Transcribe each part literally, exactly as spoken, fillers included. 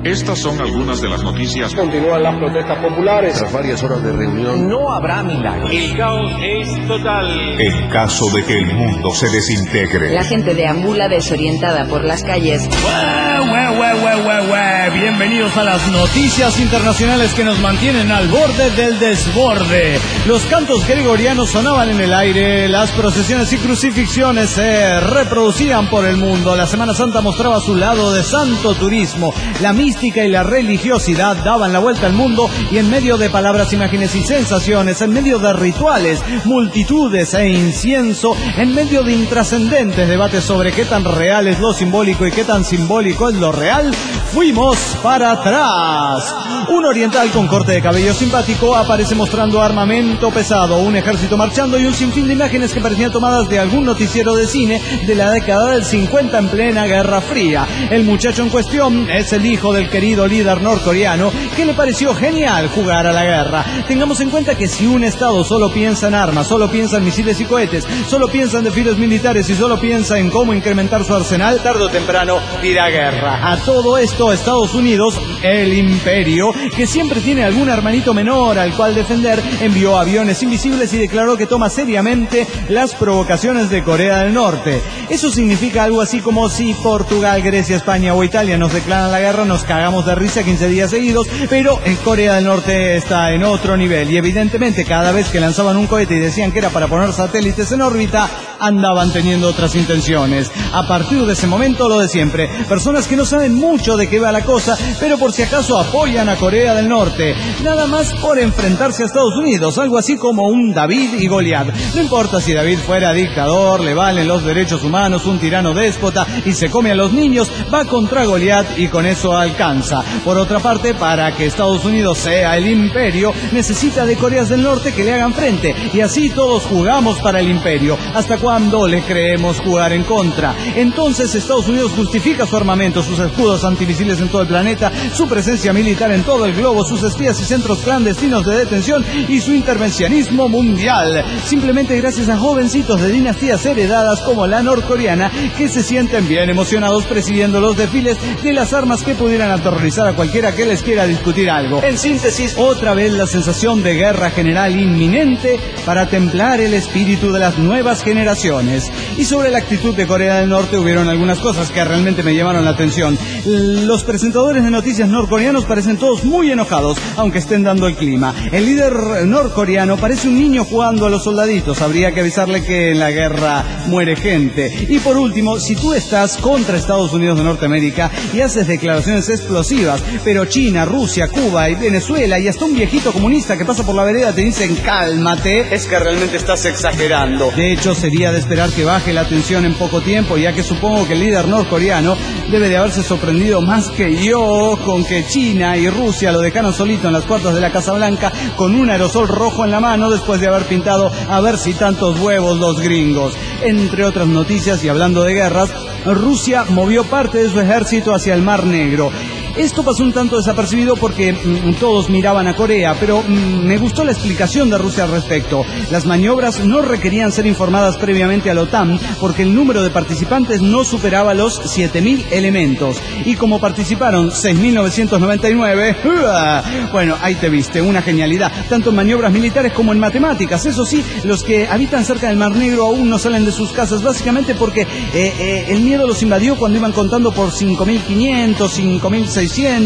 Estas son algunas de las noticias. Continúan las protestas populares. Tras varias horas de reunión, no habrá milagros. El caos es total. En caso de que el mundo se desintegre. La gente deambula desorientada por las calles. ¡Ué, ué, ué, ué, ué, ué! Bienvenidos a las noticias internacionales que nos mantienen al borde del desborde. Los cantos gregorianos sonaban en el aire, las procesiones y crucifixiones se reproducían por el mundo. La Semana Santa mostraba su lado de santo turismo. La mística y la religiosidad daban la vuelta al mundo y en medio de palabras, imágenes y sensaciones, en medio de rituales, multitudes e incienso, en medio de intrascendentes debates sobre qué tan real es lo simbólico y qué tan simbólico es lo real, fuimos para atrás. Un oriental con corte de cabello simpático aparece mostrando armamento pesado, un ejército marchando y un sinfín de imágenes que parecían tomadas de algún noticiero de cine de la década del cincuenta en plena Guerra Fría. El muchacho en cuestión es el hijo del querido líder norcoreano que le pareció genial jugar a la guerra. Tengamos en cuenta que si un estado solo piensa en armas, solo piensa en misiles y cohetes, solo piensa en desfiles militares y solo piensa en cómo incrementar su arsenal, tarde o temprano dirá guerra. A todo esto, Estados Unidos, el imperio, que siempre tiene algún hermanito menor al cual defender, envió aviones invisibles y declaró que toma seriamente las provocaciones de Corea del Norte. Eso significa algo así como si Portugal, Grecia, España o Italia nos declaran la guerra, nos cagamos de risa quince días seguidos, pero en Corea del Norte está en otro nivel y evidentemente cada vez que lanzaban un cohete y decían que era para poner satélites en órbita, andaban teniendo otras intenciones. A partir de ese momento, lo de siempre, personas que no saben mucho de qué va la cosa, pero por si acaso apoyan a Corea del Norte, nada más por enfrentarse a Estados Unidos, algo así como un David y Goliat. No importa si David fuera dictador, le valen los derechos humanos, un tirano déspota y se come a los niños, va contra Goliat y con eso alcanza. Por otra parte, para que Estados Unidos sea el imperio, necesita de Coreas del Norte que le hagan frente, y así todos jugamos para el imperio. ¿Hasta cuándo le creemos jugar en contra? Entonces Estados Unidos justifica su armamento, sus escudos antimisiles en todo el planeta, su presencia militar en todo el globo, sus espías y centros clandestinos de detención y su intervencionismo mundial. Simplemente gracias a jovencitos de dinastías heredadas como la norcoreana que se sienten bien emocionados presidiendo los desfiles de las armas que pudieran aterrorizar a cualquiera que les quiera discutir algo. En síntesis, otra vez la sensación de guerra general inminente para templar el espíritu de las nuevas generaciones. Y sobre la actitud de Corea del Norte hubieron algunas cosas que realmente me llamaron la atención. Los presentadores de noticias norcoreanos parecen todos muy enojados, aunque estén dando el clima. El líder norcoreano parece un niño jugando a los soldaditos. Habría que avisarle que en la guerra muere gente. Y por último, si tú estás contra Estados Unidos de Norteamérica y haces declaraciones explosivas, pero China, Rusia, Cuba y Venezuela y hasta un viejito comunista que pasa por la vereda te dicen cálmate, es que realmente estás exagerando. De hecho, sería de esperar que baje la tensión en poco tiempo, ya que supongo que el líder norcoreano debe de haberse sorprendido más que yo con que China y Rusia lo dejaron solito en las puertas de la Casa Blanca con un aerosol rojo en la mano después de haber pintado a ver si tantos huevos los gringos. Entre otras noticias y hablando de guerras, Rusia movió parte de su ejército hacia el Mar Negro. Esto pasó un tanto desapercibido porque mmm, todos miraban a Corea, pero mmm, me gustó la explicación de Rusia al respecto. Las maniobras no requerían ser informadas previamente a la OTAN porque el número de participantes no superaba los siete mil elementos. Y como participaron seis mil novecientos noventa y nueve, ¡uah! Bueno, ahí te viste, una genialidad, tanto en maniobras militares como en matemáticas. Eso sí, los que habitan cerca del Mar Negro aún no salen de sus casas, básicamente porque eh, eh, el miedo los invadió cuando iban contando por cinco mil quinientos, cinco mil seiscientos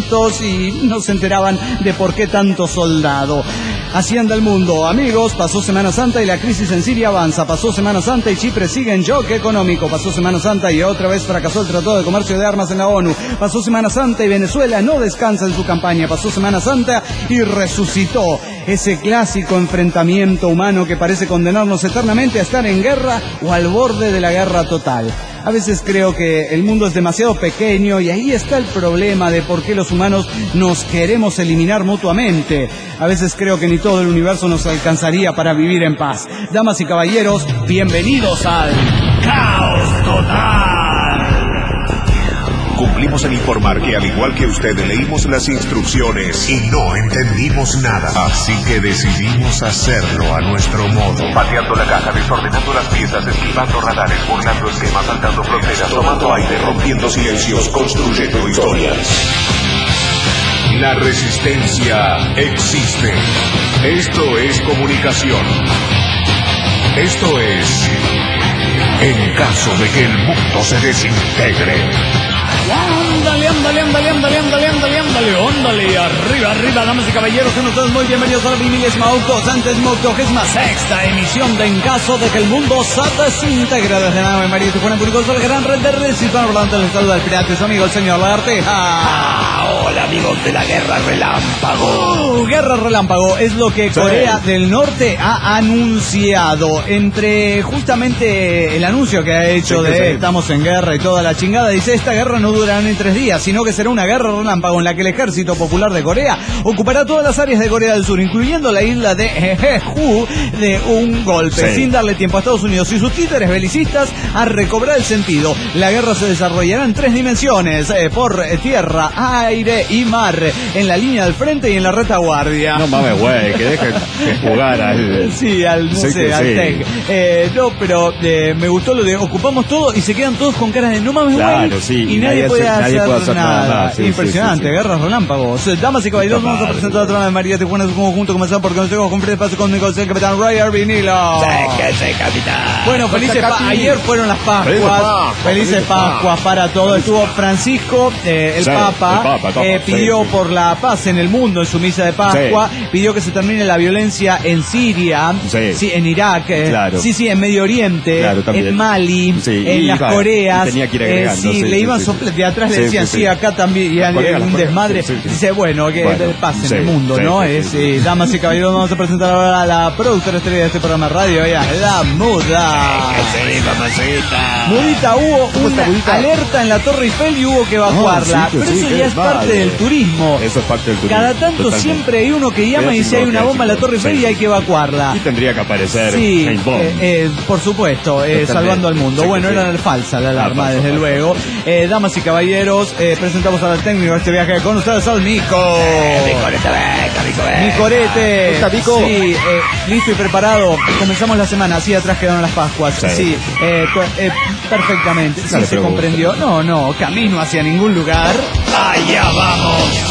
y no se enteraban de por qué tanto soldado. Así anda el mundo, amigos. Pasó Semana Santa y la crisis en Siria avanza. Pasó Semana Santa y Chipre sigue en shock económico. Pasó Semana Santa y otra vez fracasó el Tratado de Comercio de Armas en la ONU. Pasó Semana Santa y Venezuela no descansa en su campaña. Pasó Semana Santa y resucitó ese clásico enfrentamiento humano que parece condenarnos eternamente a estar en guerra o al borde de la guerra total. A veces creo que el mundo es demasiado pequeño y ahí está el problema de por qué los humanos nos queremos eliminar mutuamente. A veces creo que ni todo el universo nos alcanzaría para vivir en paz. Damas y caballeros, bienvenidos al Caos Total. Cumplimos en informar que, al igual que usted, leímos las instrucciones y no entendimos nada. Así que decidimos hacerlo a nuestro modo. Pateando la caja, desordenando las piezas, esquivando radares, burlando esquemas, saltando fronteras, tomando aire, rompiendo silencios, construyendo historias. La resistencia existe. Esto es comunicación. Esto es... En caso de que el mundo se desintegre. Ándale, ándale, ándale, ándale, ándale, ándale, ándale, ándale, arriba, arriba, damas y caballeros, sean ustedes muy bienvenidos a la vinilésima octocentésima octogésima sexta emisión de En caso de que el mundo se desintegre desde la nave María Tijuana Público, la gran red de redes y por tanto les saluda el pirata, su amigo el señor Lagarteja. Ah, hola amigos de la Guerra Relámpago. Uh, Guerra Relámpago es lo que sí. Corea del Norte ha anunciado. Entre justamente el anuncio que ha hecho sí, de sí. estamos en guerra y toda la chingada, dice esta guerra no durará ni tres días, sino que será una guerra relámpago en la que el Ejército Popular de Corea ocupará todas las áreas de Corea del Sur, incluyendo la isla de Jeju, de un golpe, sí. sin darle tiempo a Estados Unidos y sus títeres belicistas a recobrar el sentido. La guerra se desarrollará en tres dimensiones, eh, por tierra, aire y mar, en la línea del frente y en la retaguardia. No mames, güey, que dejen de jugar al... Sí, al, no sí, sé, al sí. tech. Eh, no, pero eh, me gustó lo de ocupamos todo y se quedan todos con caras de no mames, güey. Claro, sí. Y nadie, nadie puede, hacer, nadie puede hacer nada. nada. Sí, Impresionante, sí, sí, sí. Guerras relámpagos. Damas y caballeros, vamos a presentar a trama de María Tijuana en su conjunto, comenzando por consejos con Fred Paso con mi consejo, el capitán Roger Vinilo. Sí, capitán. Bueno, felices pa ayer fueron las Pascuas. Felices Pascuas para todos. Estuvo Francisco, eh, el, sí, Papa, el Papa, Papa eh, pidió sí, sí. por la paz en el mundo en su misa de Pascua, sí. pidió que se termine la violencia en Siria, sí, sí en Irak, eh, claro. sí, sí, en Medio Oriente, claro, en Mali, sí, en las Coreas. Tenía que ir agregando, eh, sí, sí, le sí, iban sí, sopl- de atrás sí, le decían, sí, sí, acá también, y Corea, un desmadre. Sí, sí. Dice, bueno, que bueno, paz en sí, el mundo, sí, ¿no? Sí, es, sí, eh, sí. Damas y caballeros, vamos a presentar ahora a la productora estrella de este programa de radio, ella, la Muda. Sí, mamacita. Mudita, hubo una alerta en la Torre Eiffel y hubo que evacuarla, no, sí, pero sí, eso sí, ya es vale. parte del turismo. Eso es parte del turismo. Cada tanto totalmente. Siempre hay uno que llama y dice hay una bomba en la Torre Eiffel sí. y hay que evacuarla. Y tendría que aparecer sí, eh, eh, por supuesto, eh, salvando al mundo. Sí, bueno, sí. era falsa la alarma, ah, desde falso, luego. Falso. Eh, damas y caballeros, eh, presentamos al técnico de este viaje con ustedes, al Mico. Eh, Micorete. Mico. Sí, eh, listo y preparado. Comenzamos la semana, así atrás quedaron las Pascuas. Sí, sí eh, eh, perfectamente. Sí, se pregunto. comprendió. No, no, camino hacia ningún lugar. Allá vamos.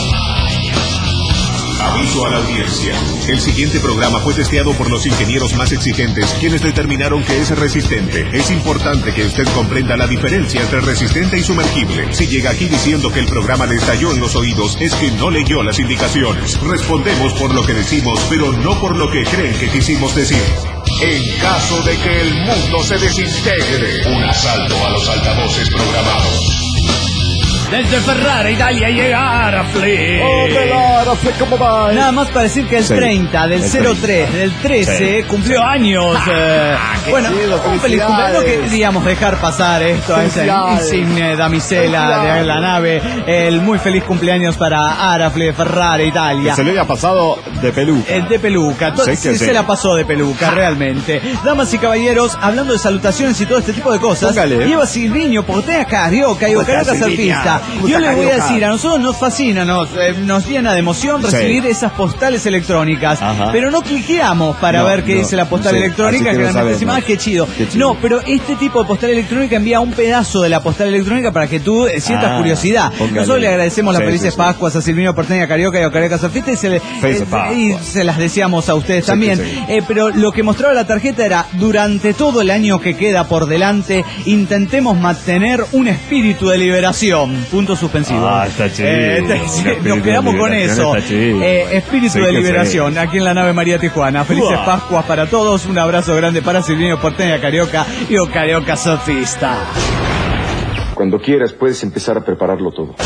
Aviso a la audiencia. El siguiente programa fue testeado por los ingenieros más exigentes, quienes determinaron que es resistente. Es importante que usted comprenda la diferencia entre resistente y sumergible. Si llega aquí diciendo que el programa le estalló en los oídos, es que no leyó las indicaciones. Respondemos por lo que decimos, pero no por lo que creen que quisimos decir. En caso de que el mundo se desintegre, un asalto a los altavoces programados. Desde Ferrara, Italia, llega Arafle. Oh, Arafle, ¿cómo va? Nada más para decir que el sí, treinta del cero tres del trece sí. cumplió años. Eh, bueno, chido, un feliz cumpleaños. No queríamos dejar pasar esto a esa insigne damisela de la nave. El muy feliz cumpleaños para Arafle, Ferrara, Italia. Que se le había pasado de peluca. El de peluca. Sí, sí, se sí. la pasó de peluca, realmente. Damas y caballeros, hablando de salutaciones y todo este tipo de cosas. Póngale. Lleva Silviño, Portea Carioca y Carioca Surfista. Yo les voy a decir, a nosotros nos fascina, nos, eh, nos llena de emoción recibir sí. esas postales electrónicas, Ajá. pero no cliqueamos para no, ver qué no, dice la postal sí, electrónica, que realmente decimos, ah, qué chido. qué chido. No, pero este tipo de postal electrónica envía un pedazo de la postal electrónica para que tú eh, sientas ah, curiosidad. Póngale. Nosotros le agradecemos las sí, felices sí, Pascuas sí. a Silvino Porteña Carioca y a Carioca Surfista y se, le, eh, y se las deseamos a ustedes sí, también. Sí, sí. Eh, pero lo que mostraba la tarjeta era, durante todo el año que queda por delante, intentemos mantener un espíritu de liberación. Punto suspensivo. Ah, está chido. Eh, te, nos quedamos con eso. Eh, espíritu sí, de liberación, sí. aquí en la nave María Tijuana. Felices Uah. Pascuas para todos. Un abrazo grande para Silvino Porteña Carioca y o Carioca Surfista. Cuando quieras puedes empezar a prepararlo todo.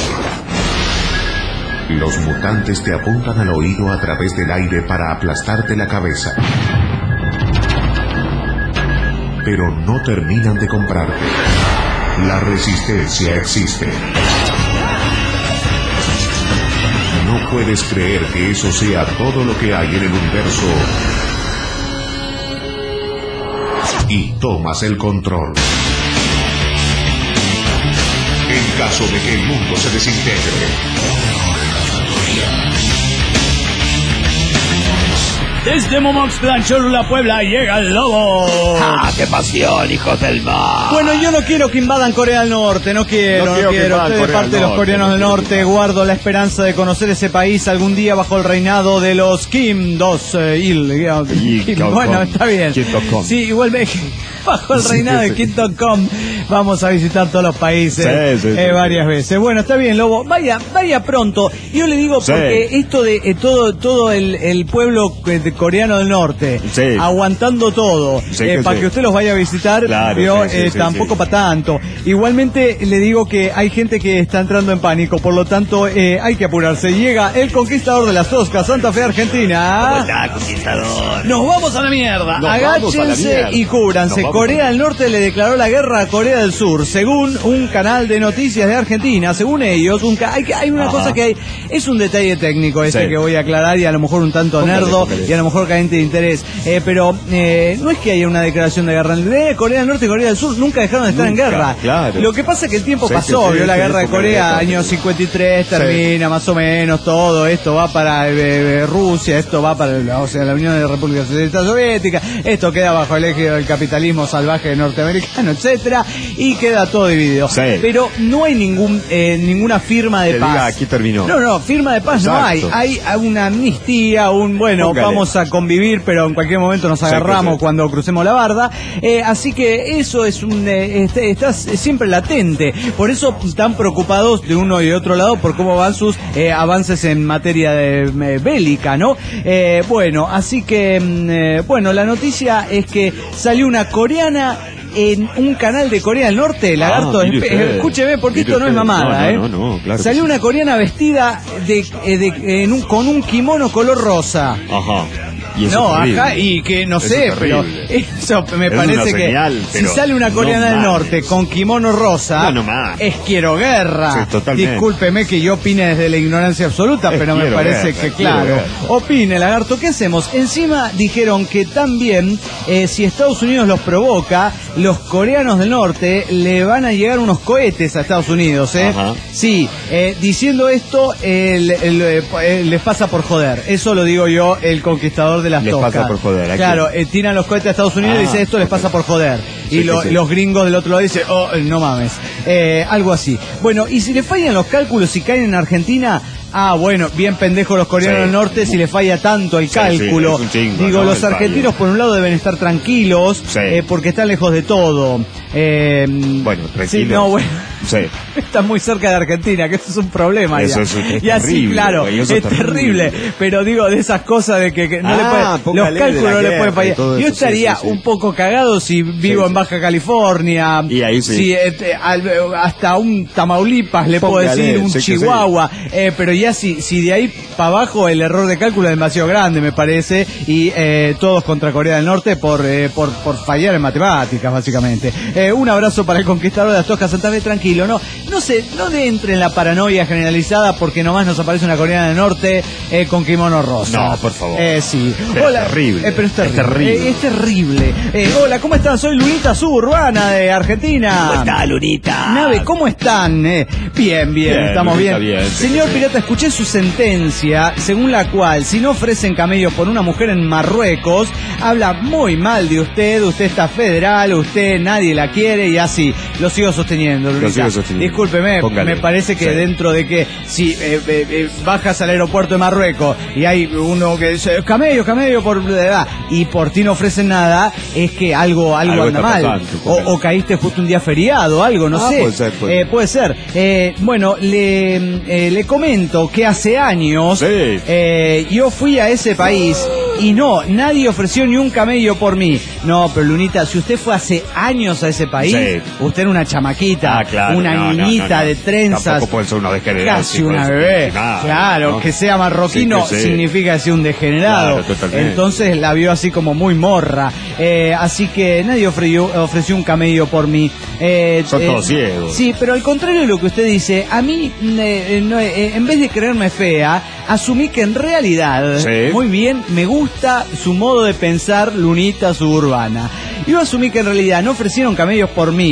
Los mutantes te apuntan al oído a través del aire para aplastarte la cabeza. Pero no terminan de comprarte. La resistencia existe. No puedes creer que eso sea todo lo que hay en el universo. Y tomas el control. En caso de que el mundo se desintegre. Desde Momoxtlán, Cholula, Puebla, llega el lobo. ¡Ah, qué pasión, hijos del mar! Bueno, yo no quiero que invadan Corea del Norte, no quiero, No no quiero quiero. que invadan Estoy de Corea parte de del los Norte, coreanos no del quiero Norte, que- guardo la esperanza de conocer ese país algún día bajo el reinado de los Kim dos eh, Il. Y Kim, Kim bueno, Kong. está bien. Kim Kong. Sí, igual me- bajo el reinado de Kim Kong vamos a visitar todos los países Sí, sí, sí, eh, sí. varias veces. Bueno, está bien, Lobo, vaya, vaya pronto. Yo le digo Sí. porque esto de eh, todo todo el, el pueblo eh, de coreano del norte Sí. aguantando todo Sí, eh, que para sí. que usted los vaya a visitar, Claro, ¿vio? sí, sí, Eh, sí, tampoco sí. para tanto. Igualmente le digo que hay gente que está entrando en pánico, por lo tanto eh, hay que apurarse. Llega el conquistador de las Toscas, Santa Fe, Argentina. ¡Hola, conquistador! Nos vamos a la mierda. Nos vamos a la Agáchense mierda. y cúbranse. Nos vamos Corea a- del Norte le declaró la guerra a Corea del Sur, según un canal de noticias de Argentina. Según ellos, un ca- hay, que- hay una Ajá. cosa que hay, es un detalle técnico este Sí. que voy a aclarar y a lo mejor un tanto Póngale, nerdo póngale. y a lo mejor carente de interés. Eh, pero eh, no es que haya una declaración de guerra. Eh, Corea del Norte y Corea del Sur nunca dejaron de estar Nunca, en guerra. claro. Lo que pasa es que el tiempo Sí, pasó, sí, vio sí, la sí, guerra de póngale, Corea, póngale. año cincuenta y tres termina más o menos todo, esto va para eh, Rusia, esto va para la, o sea, la Unión de Repúblicas Socialistas Soviéticas, esto queda bajo el eje del capitalismo salvaje norteamericano, etcétera, y queda todo dividido. Sí. Pero no hay ningún eh, ninguna firma de Que paz. diga, aquí terminó. No, no, firma de paz no hay. Exacto. Hay una amnistía, un bueno, Póngale. vamos a convivir, pero en cualquier momento nos Sí, agarramos sí. cuando crucemos la barda. Eh, así que eso es un eh, este- está siempre latente. Por eso están preocupados de uno y de otro lado por cómo van sus eh, avances en materia de, eh, bélica, ¿no? Eh, bueno, así que, mm, eh, bueno, la noticia es que salió una coreana en un canal de Corea del Norte, Lagarto. Ah, mire espe- usted. escúcheme, porque Mire esto no es usted. mamada, No, ¿eh? no, no, no, claro que Salió sí. una coreana vestida de, eh, de- en un- con un kimono color rosa. Ajá. Y eso No, es terrible. ajá, y que no Eso sé, es pero terrible. eso me Es parece una que señal, si pero sale una no coreana del más. norte con kimono rosa, No, no más. es quiero guerra. Sí, totalmente. Discúlpeme que yo opine desde la ignorancia absoluta, Es pero me quiero parece guerra, que quiero claro. guerra. Opine, Lagarto, ¿qué hacemos? Encima dijeron que también, eh, si Estados Unidos los provoca, los coreanos del norte le van a llegar unos cohetes a Estados Unidos, ¿eh? Ajá. Sí, eh, diciendo esto, el- el- eh, eh, les pasa por joder. Eso lo digo yo, el conquistador de las Les toscas. pasa por joder, ¿a Claro, quién? eh, tiran los cohetes a Estados Unidos y Ah, dice esto les ok. pasa por joder. Sí, y lo- sí, sí. los gringos del otro lado dicen, oh, eh, no mames. Eh, algo así. Bueno, y si le fallan los cálculos y caen en Argentina, ah, bueno, bien pendejos los coreanos Sí. del norte si le falla tanto el Sí, cálculo. sí, es un chingo, Digo, ¿no? los El fallo. argentinos por un lado deben estar tranquilos Sí. eh, porque están lejos de todo. Eh, Bueno, Sí, tranquilos. no, bueno. Sí. Está muy cerca de Argentina, que eso es un problema. Eso ya. es- es y así, terrible, claro, güey, eso es es terrible. terrible. Pero digo, de esas cosas de que, que no Ah, le puede, los póngale de cálculos la no le guerra pueden y fallar. todo Yo eso, estaría sí, sí, sí. un poco cagado si vivo Sí, en sí. Baja California. Y ahí sí. Si, eh, te- al- hasta un Tamaulipas le puedo Póngale, decir, un sí que sí. Chihuahua. Eh, pero ya si, si de ahí para abajo el error de cálculo es demasiado grande, me parece. Y eh, todos contra Corea del Norte por, eh, por, por fallar en matemáticas, básicamente. Eh, un abrazo para el conquistador de las Toscas, Santa Fe, tranquilo. No, no sé, no le entre en la paranoia generalizada porque nomás nos aparece una coreana del norte eh, con kimono rosa. No, por favor. Eh, sí. Es Hola. terrible. Eh, pero es terrible. Es terrible. Eh, es terrible. Eh, hola, ¿cómo están? Soy Lunita Suburbana de Argentina. ¿Cómo está, Lunita? Nave, ¿cómo están? Eh, bien, bien, Bien, estamos Lunita, bien. bien, sí, Señor sí. Pirata, escuché su sentencia, según la cual, si no ofrecen camellos por una mujer en Marruecos, habla muy mal de usted, usted está federal, usted nadie la quiere y así. Lo sigo sosteniendo, Lunita. sigo sosteniendo. Discúlpeme, Póngale. me parece que Sí. dentro de que si eh, eh, eh, bajas al aeropuerto de Marruecos y hay uno que dice, camello, camello, por la edad, y por ti no ofrecen nada, es que algo, algo, Algo anda está mal. pasando, O, póngale. o caíste justo un día feriado, algo, no Ah, sé. puede ser, puede Eh, puede ser. Eh, bueno, le, eh, le comento que hace años Sí. eh, yo fui a ese país y no, nadie ofreció ni un camello por mí. No, pero Lunita, si usted fue hace años a ese país, Sí. usted era una chamaquita, Ah, claro. una no, no, niñita no, no. de trenzas. Tampoco puede ser uno degenerado. Casi una bebé, claro, que sea marroquino Sí, que sí. significa que sea un degenerado. Claro, totalmente. Entonces la vio así como muy morra. Eh, así que nadie ofreció, ofreció un camello por mí. Eh, Son eh, todos ciegos. Sí, pero al contrario de lo que usted dice, a mí, eh, no, eh, en vez de creerme fea, asumí que en realidad, Sí. muy bien, me gusta su modo de pensar, Lunita Suburbana. Yo asumí que en realidad no ofrecieron camellos por mí,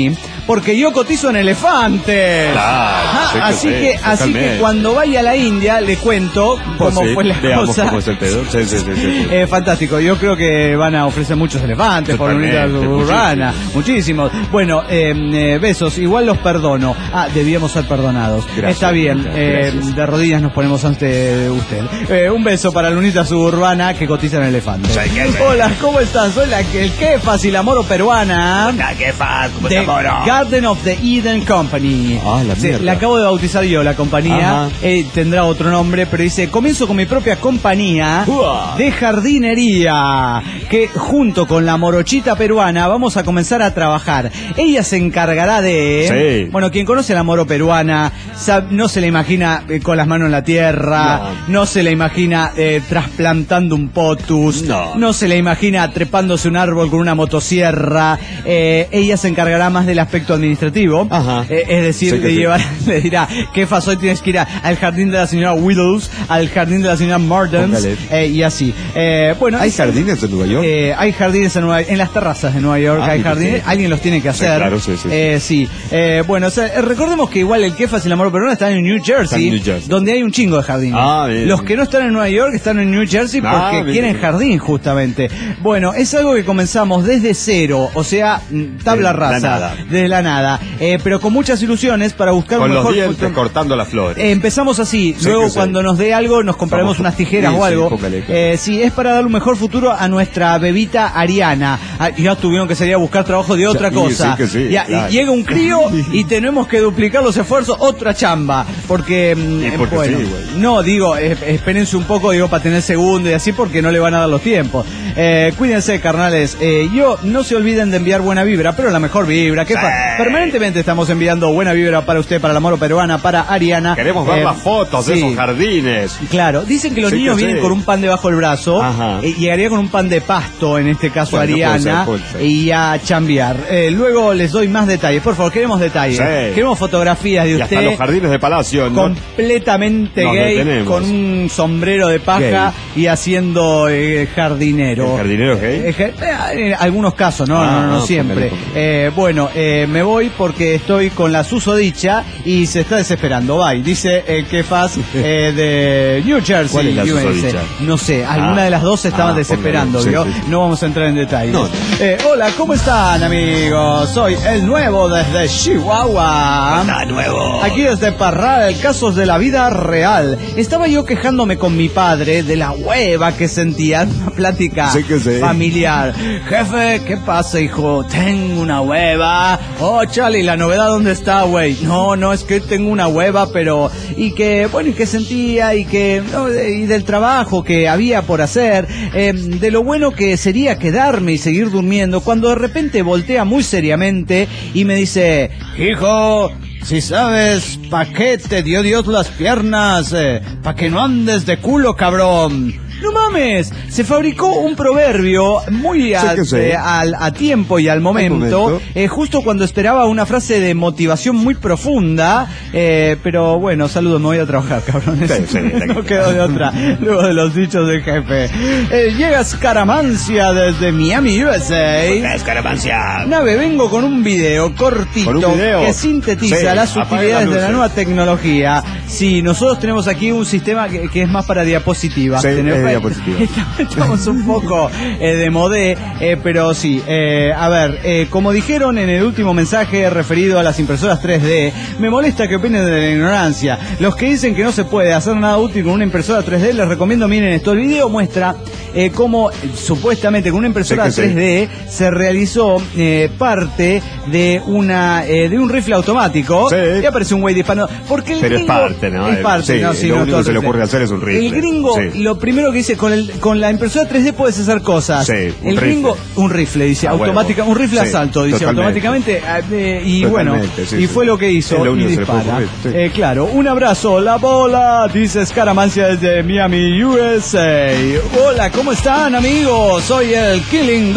porque yo cotizo en elefante. Claro, ah, sí que así sí, que así que cuando vaya a la India le cuento cómo sí, fue la veamos cosa. Cómo es el pedo. Sí, sí, sí, sí, sí. Eh, fantástico, yo creo que van a ofrecer muchos elefantes por unidad urbana, muchísimos. Bueno, eh, eh, besos, igual los perdono. Ah, debíamos ser perdonados. Gracias, Está bien, gracias, eh, gracias. De rodillas nos ponemos ante usted. Eh, un beso para la unidad suburbana que cotiza en elefante. Sí, hola, ¿cómo estás? Soy la, el Kefas y la moro peruana. Hola, Kefas, ¿cómo The estás, moro? Garden of the Eden Company. Ah, la sí, mierda. la acabo de bautizar yo, la compañía. Eh, tendrá otro nombre, pero dice, comienzo con mi propia compañía Uah. de jardinería, que junto con la morochita peruana vamos a comenzar a trabajar. Ella se encargará de... Sí. Bueno, quien conoce a la moro peruana sabe, no se la imagina eh, con las manos en la tierra, no, no se la imagina eh, trasplantando un potus, no. no se la imagina trepándose un árbol con una motosierra. Eh, ella se encargará más del aspecto administrativo, eh, es decir, sí de sí. llevar, le dirá, ¿qué pasó? Hoy tienes que ir a, al jardín de la señora Willows, al jardín de la señora Martens, eh, y así. Eh, bueno, ¿Hay es, jardines en Nueva York? Eh, hay jardines en Nueva en las terrazas de Nueva York, ah, hay jardines, sí. alguien los tiene que hacer. Sí, claro, sí, sí. Eh, sí. Eh, bueno, o sea, recordemos que igual el Kefas y la moro peruana están en New Jersey, en New Jersey, donde hay un chingo de jardines. Ah, bien, los bien. que no están en Nueva York están en New Jersey porque ah, bien, quieren bien. jardín, justamente. Bueno, es algo que comenzamos desde cero, o sea, tabla de rasa, la desde la nada, eh, pero con muchas ilusiones para buscar con un mejor los dientes futuro. Cortando las flores. Eh, empezamos así, sí, luego cuando nos dé algo nos compraremos Somos... unas tijeras sí, o algo. Sí, póngale, eh, sí, es para dar un mejor futuro a nuestra bebita Ariana. Ah, ya tuvieron que salir a buscar trabajo de otra sí, cosa. Sí, que sí, ya, claro. Llega un crío y tenemos que duplicar los esfuerzos, otra chamba, porque, eh, porque bueno, sí, no, digo, eh, espérense un poco, digo, para tener segundo y así, porque no le van a dar los tiempos. Eh, cuídense, carnales. Eh, yo, no se olviden de enviar buena vibra, pero la mejor vibra. Que sí. Permanentemente estamos enviando buena vibra para usted, para la moro peruana, para Ariana. Queremos ver eh, las fotos sí. de esos jardines. Claro, dicen que los sí, niños que vienen sí. con un pan debajo del brazo. Eh, llegaría con un pan de pasto, en este caso bueno, Ariana, puede ser, puede ser. y a chambear. Eh, luego les doy más detalles. Por favor, queremos detalles. Sí. Queremos fotografías de y usted. Hasta los jardines de Palacio. Completamente no, gay, con un sombrero de paja gay. y haciendo eh, jardinero. ¿El jardinero gay? Eh, eh, en algunos casos, no, ah, no, no, no, no siempre. Eh, bueno, eh, me voy porque estoy con la susodicha y se está desesperando. Bye, dice el Kefas eh, de New Jersey. ¿Cuál es la susodicha? No sé, alguna ah, de las dos se estaban ah, desesperando, sí, sí. No vamos a entrar en detalles. No. Eh, hola, ¿cómo están, amigos? Soy el nuevo desde Chihuahua. Hola, nuevo. Aquí desde Parral, casos de la vida real. Estaba yo quejándome con mi padre de la hueva que sentía en una plática sí que sí. familiar. Jefe, ¿qué pasa, hijo? Tengo una hueva. Oh, chale, ¿la novedad dónde está, güey? No, no, es que tengo una hueva, pero... Y que, bueno, y que sentía, y que... No, y del trabajo que había por hacer, eh, de lo bueno que sería quedarme y seguir durmiendo, cuando de repente voltea muy seriamente y me dice, hijo... Si sabes pa' qué te dio Dios las piernas, eh, pa' que no andes de culo, cabrón. No mames, se fabricó un proverbio muy a, sí eh, al, a tiempo y al momento, momento. Eh, justo cuando esperaba una frase de motivación muy profunda, eh, pero bueno, saludos, me voy a trabajar, cabrones. Sí, sí, no quedó de otra, luego de los dichos del jefe. Eh, llega Escaramancia desde Miami, U S A. Escaramancia. Nave, vengo con un video cortito ¿Con un video? que sintetiza sí, las utilidades de la nueva tecnología. Sí, nosotros tenemos aquí un sistema que, que es más para diapositivas. Sí, tenemos, Estamos un poco eh, de modé, eh, pero sí. Eh, a ver, eh, como dijeron en el último mensaje referido a las impresoras tres D, me molesta que opinen de la ignorancia. Los que dicen que no se puede hacer nada útil con una impresora tres D, les recomiendo miren esto. El video muestra eh, cómo eh, supuestamente con una impresora sí tres D sí. se realizó eh, parte de una eh, de un rifle automático. Sí. Y aparece un güey disparando. Porque el pero gringo, es parte, ¿no? Es parte, sí, ¿no? Sí, lo no, único que se le ocurre hacer es un rifle. El gringo, sí. lo primero que dice, con el con la impresora tres D puedes hacer cosas. Sí, un el gringo, rifle. un rifle, dice, ah, automática, un rifle sí, asalto, dice, totalmente. automáticamente, eh, y totalmente, bueno, sí, y fue sí. lo que hizo, lo y dispara. Sí. Eh, claro, un abrazo, la bola, dice Escaramancia desde Miami, U S A. Hola, ¿cómo están, amigos? Soy el Killing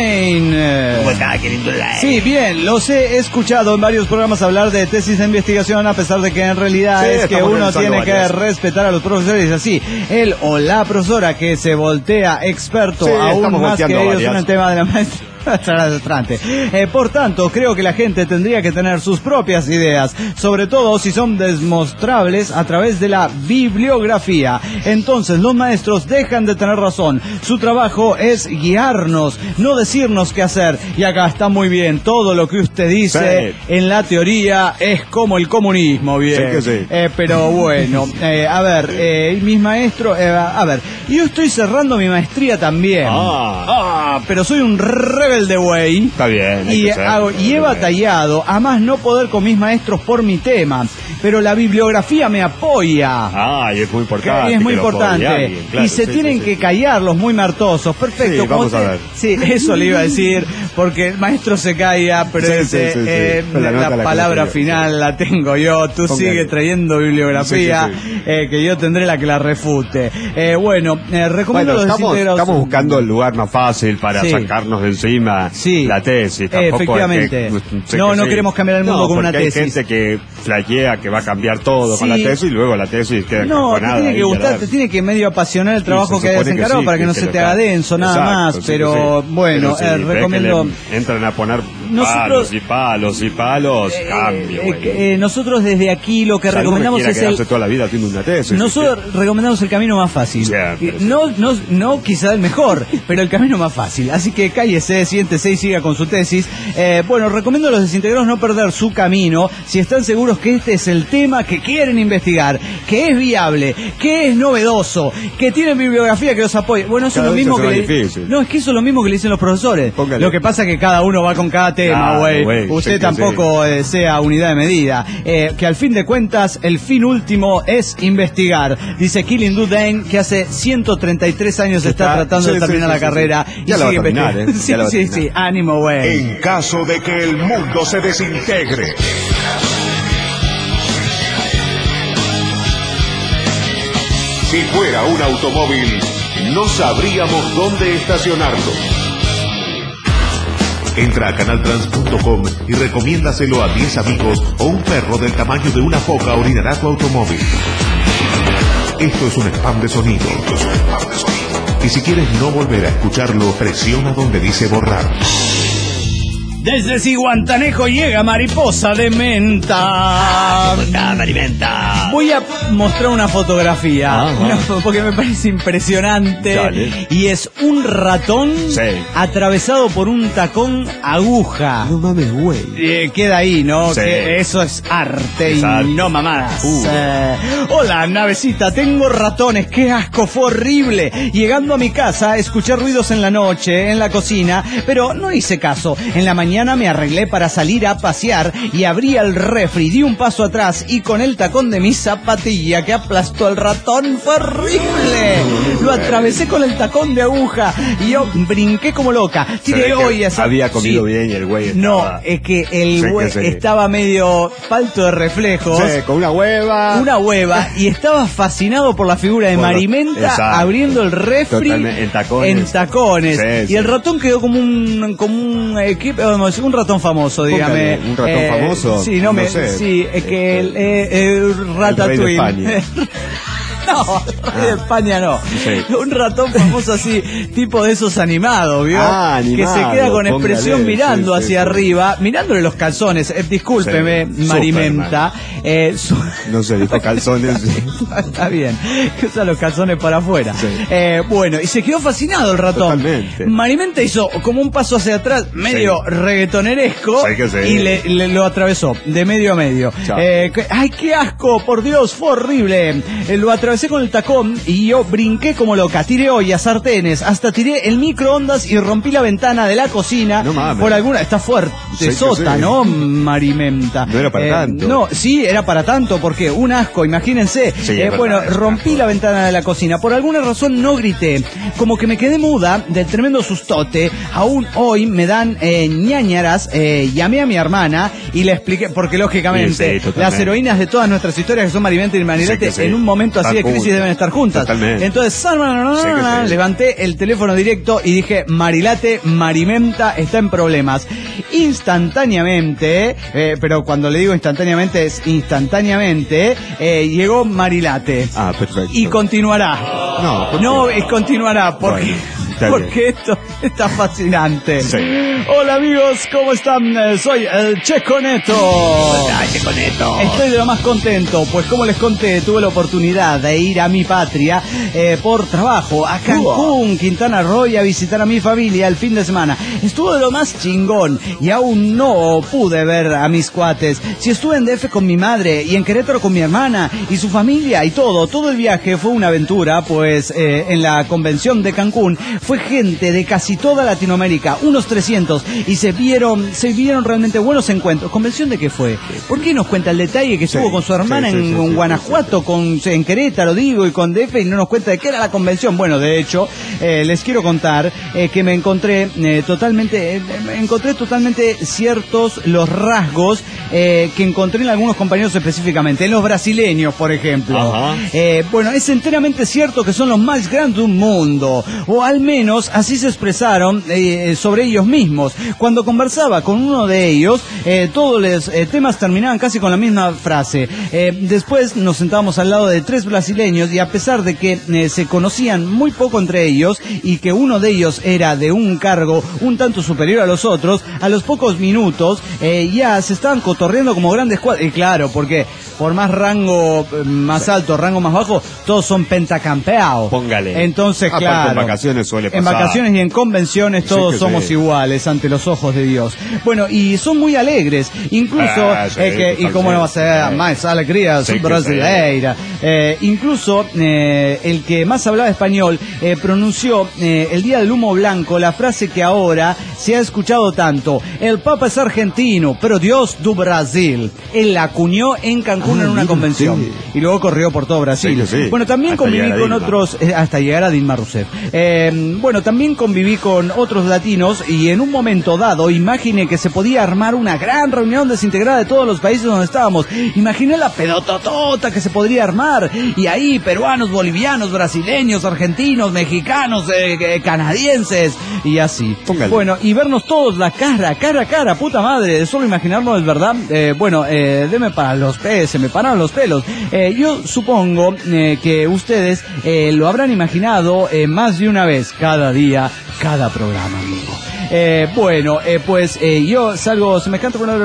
Dudane. ¿Cómo está, Killing Dudane? Sí, bien, los he escuchado en varios programas hablar de tesis de investigación, a pesar de que en realidad sí, es que uno tiene varias. que respetar a los profesores, así, él o la profesora que se voltea experto sí, aún más que ellos en el tema de la maestra. eh, por tanto, creo que la gente tendría que tener sus propias ideas, sobre todo si son demostrables a través de la bibliografía. Entonces los maestros dejan de tener razón. Su trabajo es guiarnos, no decirnos qué hacer. Y acá está muy bien, todo lo que usted dice sí. en la teoría es como el comunismo, bien. Sí que sí. Eh, pero bueno, eh, a ver, eh, mis maestros, eh, a ver, yo estoy cerrando mi maestría también. Ah, ah pero soy un rebelde güey. Está bien. Y, hago, y he batallado a más no poder con mis maestros por mi tema, pero la bibliografía me apoya. Ah, y es muy importante. Y es muy importante. Alguien, claro, y se sí, tienen sí, que sí. callar los muy martosos. Perfecto. Sí, vamos te... a ver. Sí, eso le iba a decir, porque el maestro se calla, pero sí, ese, sí, sí, sí. Eh, la, la, la palabra la final sí. la tengo yo. Tú Póngale. sigue trayendo bibliografía, sí, sí, sí. Eh, que yo tendré la que la refute. Eh, bueno, eh, recomiendo bueno, los estamos, desintegrados. Estamos buscando el lugar más fácil para sí. sacarnos de encima sí. la tesis. Eh, efectivamente. Que, no, no sí. queremos cambiar el mundo no, con una tesis. Hay gente que flaquea que va a cambiar todo sí. con la tesis y luego la tesis queda No, te tiene que gustar, te tiene que medio apasionar el trabajo que hayas encargado sí, para que, que no se te haga denso, nada Exacto, más. Sí, pero sí. bueno, pero sí, eh, recomiendo. Entran a poner nosotros, palos y palos y palos. Eh, cambio. Eh, eh, nosotros desde aquí lo que o sea, recomendamos no es el. toda la vida haciendo una tesis. Nosotros ¿sí? recomendamos el camino más fácil. Yeah, no, no, no quizá el mejor, pero el camino más fácil. Así que cállese, siéntese y siga con su tesis. Eh, bueno, recomiendo a los desintegrados no perder su camino si están seguros que este es el tema que quieren investigar, que es viable, que es novedoso, que tienen bibliografía que los apoye. Bueno, eso cada es lo mismo que le... No, es que eso es lo mismo que le dicen los profesores. Póngale. Lo que pasa es que cada uno va con cada tema, güey. Claro, Usted tampoco eh, sea unidad de medida. Eh, que al fin de cuentas, el fin último es investigar. Dice Killing Du Dane, que hace ciento treinta y tres años está, está tratando sí, de terminar sí, la sí, carrera. Sí. Y ya sigue la va a terminar, ¿eh? Sí, sí, sí. Ánimo, güey. En caso de que el mundo se desintegre. Si fuera un automóvil, no sabríamos dónde estacionarlo. Entra a canal trans punto com y recomiéndaselo a diez amigos o un perro del tamaño de una foca orinará tu automóvil. Esto es un spam de sonido. Esto es un spam de sonido. Y si quieres no volver a escucharlo, presiona donde dice borrar. Desde Ciguantanejo llega Mariposa de Menta. Marimenta. Voy a mostrar una fotografía, una, porque me parece impresionante. Dale. Y es un ratón sí. atravesado por un tacón aguja. No mames, güey. Eh, queda ahí, ¿no? Sí. Que eso es arte es y arte. no mamadas. Uh. Eh, hola, navecita, tengo ratones, qué asco, fue horrible. Llegando a mi casa, escuché ruidos en la noche, en la cocina, pero no hice caso. En la mañana me arreglé para salir a pasear y abrí el refri, di un paso atrás y con el tacón de mi zapatilla que aplastó al ratón fue horrible. Lo atravesé con el tacón de aguja y yo brinqué como loca. Tiré ollas. Había comido sí. bien y el güey estaba... No, es que el sí, güey que sí. estaba medio falto de reflejos. Sí, con una hueva. Una hueva y estaba fascinado por la figura de por Marimenta exacto. abriendo el refri Totalmente, en tacones. En tacones. Sí, y sí. el ratón quedó como un como un equipo, un ratón famoso, dígame. Un ratón eh, famoso. Sí, no, no me, sé. sí, es que el, eh, el Ratatouille. No, el rey de España no. Sí. Un ratón famoso así, tipo de esos animados, ¿vio? Ah, animado, que se queda con expresión póngale, mirando sí, hacia sí, arriba, sí. mirándole los calzones. Eh, discúlpeme, sí, Marimenta. Eh, su... No se dijo calzones. Está bien, que usa los calzones para afuera. Sí. Eh, bueno, y se quedó fascinado el ratón. Totalmente. Marimenta hizo como un paso hacia atrás, medio sí. reggaetoneresco, sí que sí. y le, le lo atravesó de medio a medio. Eh, que, ¡ay, qué asco! Por Dios, fue horrible. Eh, lo atravesé con el tacón y yo brinqué como loca. Tiré ollas, sartenes, hasta tiré el microondas y rompí la ventana de la cocina. No mames. Por alguna... Está fuerte, sí, sota, sí. ¿no, Marimenta? No era para eh, tanto. No, sí, era para tanto, porque un asco, imagínense. Sí, eh, bueno, verdad, rompí la ventana de la cocina. Por alguna razón no grité. Como que me quedé muda del tremendo sustote. Aún hoy me dan eh, ñañaras. Eh, llamé a mi hermana y le expliqué, porque lógicamente sí, sí, las heroínas de todas nuestras historias, que son Marimenta y Marilete, sí, sí. en un momento así de crisis deben estar juntas. Totalmente. Entonces, sí, sí. levanté el teléfono directo y dije, Marilate, Marimenta está en problemas. Instantáneamente, eh, pero cuando le digo instantáneamente es instantáneamente, eh, llegó Marilate. Ah, perfecto. Y continuará. No, no, es continuará, porque... Bueno. Está porque bien. esto está fascinante. Sí. Hola amigos, ¿cómo están? Eh, Soy el Checo Neto. Hola, Checo Neto. Estoy de lo más contento, pues como les conté, tuve la oportunidad de ir a mi patria eh, por trabajo, a Cancún, Quintana Roo, y a visitar a mi familia el fin de semana. Estuvo de lo más chingón y aún no pude ver a mis cuates. Si estuve en D F con mi madre y en Querétaro con mi hermana y su familia y todo, todo el viaje fue una aventura, pues eh, en la convención de Cancún fue gente de casi toda Latinoamérica, unos trescientos, y se vieron, se vieron realmente buenos encuentros. ¿Convención de qué fue? ¿Por qué nos cuenta el detalle que estuvo Sí, con su hermana sí, sí, en, sí, en sí, Guanajuato, sí, sí. con en Querétaro, digo, y con D F, y no nos cuenta de qué era la convención? Bueno, de hecho, eh, les quiero contar eh, que me encontré eh, totalmente, eh, me encontré totalmente ciertos los rasgos eh, que encontré en algunos compañeros específicamente, en los brasileños, por ejemplo. Ajá. Eh, bueno, es enteramente cierto que son los más grandes del mundo, o al menos así se expresaron eh, sobre ellos mismos. Cuando conversaba con uno de ellos, eh, todos los eh, temas terminaban casi con la misma frase. Eh, después nos sentábamos al lado de tres brasileños, y a pesar de que eh, se conocían muy poco entre ellos y que uno de ellos era de un cargo un tanto superior a los otros, a los pocos minutos eh, ya se estaban cotorreando como grandes cuadros. Y claro, porque por más rango eh, más alto, rango más bajo, todos son pentacampeados. Póngale. Entonces, Aparte, claro, en vacaciones suele en pasar. vacaciones y en convenciones todos Sí que somos sí. iguales ante los ojos de Dios. Bueno, y son muy alegres, incluso Ah, sí, eh, que, y cómo no va a ser sí. más alegría Sí que brasileira. Eh, incluso eh, el que más hablaba español eh, pronunció eh, el día del humo blanco la frase que ahora se ha escuchado tanto: el Papa es argentino, pero Dios do Brasil. Él la acuñó en Cancún Ah, en una mire convención usted. y luego corrió por todo Brasil. Sí que sí. Bueno, también Hasta conviví llegar a con Dilma. otros eh, hasta llegar a Dilma Rousseff. Eh, bueno, también conviví con otros latinos, y en un momento dado imaginé que se podía armar una gran reunión desintegrada de todos los países donde estábamos. Imaginé la pedototota que se podría armar, y ahí peruanos, bolivianos, brasileños, argentinos, mexicanos, eh, eh, canadienses, y así. Póngale. Bueno, y vernos todos la cara, cara a cara, puta madre, de solo imaginarlo es verdad. Eh, bueno, eh, deme para los peces, se me pararon los pelos. Eh, yo supongo eh, que ustedes eh, lo habrán imaginado eh, más de una vez, cada día, cada programa, amigo. Eh, bueno, eh, pues eh, yo salgo semejante con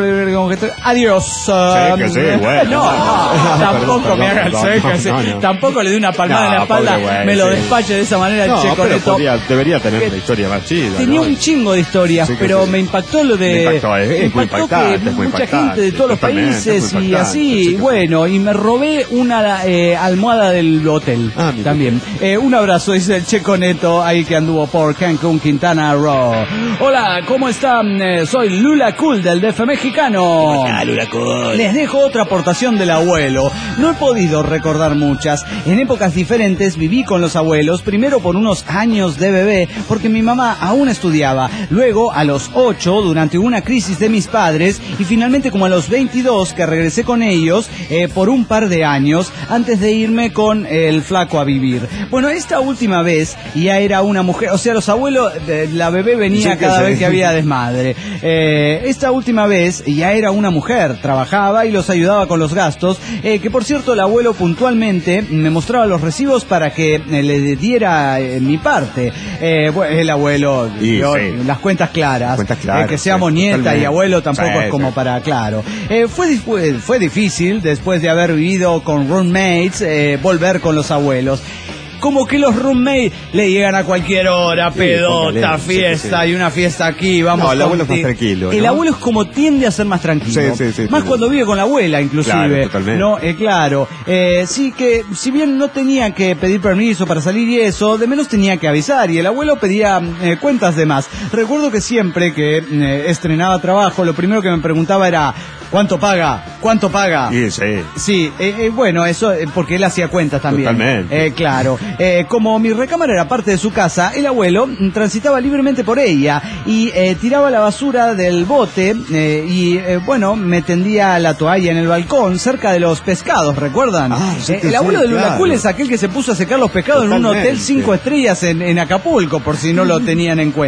adiós. Sí, que sí, bueno. No, no, tampoco Perdón, me haga el perdón, seco, no, ese- no, no. tampoco le di una palmada No, en la espalda, pobre güey, me lo sí. despache de esa manera el No, Checo pero Neto. podría- debería tener Que una historia más chida, Tenía ¿no? un chingo de historias, Sí que pero sí. me impactó lo de... Me impactó, es- es muy impactó impactante, que es muy mucha impactante, gente de todos los totalmente, países es muy y impactante, así, sí que sí. bueno, y me robé una eh, almohada del hotel Ah, mira. también. Eh, un abrazo, dice el Checo Neto, ahí que anduvo por Cancún, Quintana Roo. Hola, ¿cómo están? Eh, soy Lula Cool del D F mexicano. Ah, Lula Cool. Les dejo otra aportación del abuelo. No he podido recordar muchas. En épocas diferentes viví con los abuelos, primero por unos años de bebé, porque mi mamá aún estudiaba. Luego, a los ocho, durante una crisis de mis padres, y finalmente como a los veintidós, que regresé con ellos eh, por un par de años, antes de irme con el flaco a vivir. Bueno, esta última vez ya era una mujer, o sea, los abuelos, eh, la bebé venía Sí que cada sí. vez que había desmadre. Eh, esta última vez ya era una mujer, trabajaba y los ayudaba con los gastos, eh, que por cierto el abuelo puntualmente me mostraba los recibos para que eh, le diera eh, mi parte. Eh, bueno, el abuelo, Y, yo, sí. las cuentas claras, Cuentas claras, eh, que seamos sí, nieta totalmente. y abuelo tampoco Sí, es como sí. para claro. Eh, fue, di- fue, fue difícil, después de haber vivido con roommates, eh, volver con los abuelos. Como que los roommates le llegan a cualquier hora, Sí, pedota, póngale, sí, fiesta sí, sí. y una fiesta aquí, vamos. No, el abuelo es más conti- tranquilo, El ¿no? abuelo es como tiende a ser más tranquilo. Sí, sí, sí, más sí. cuando vive con la abuela, inclusive. Claro, totalmente. No, eh, claro. Eh, sí que, si bien no tenía que pedir permiso para salir y eso, de menos tenía que avisar, y el abuelo pedía eh, cuentas de más. Recuerdo que siempre que eh, estrenaba trabajo, lo primero que me preguntaba era: ¿cuánto paga? ¿Cuánto paga? Y sí. Sí, eh, eh, bueno, eso eh, porque él hacía cuentas también. Totalmente. Eh, claro. Eh, como mi recámara era parte de su casa, el abuelo mm, transitaba libremente por ella y eh, tiraba la basura del bote eh, y, eh, bueno, me tendía la toalla en el balcón cerca de los pescados, ¿recuerdan? Ah, sí Eh, que el abuelo sí, de Lula claro. Cool es aquel que se puso a secar los pescados en un Totalmente. hotel cinco estrellas en, en Acapulco, por si no lo tenían en cuenta.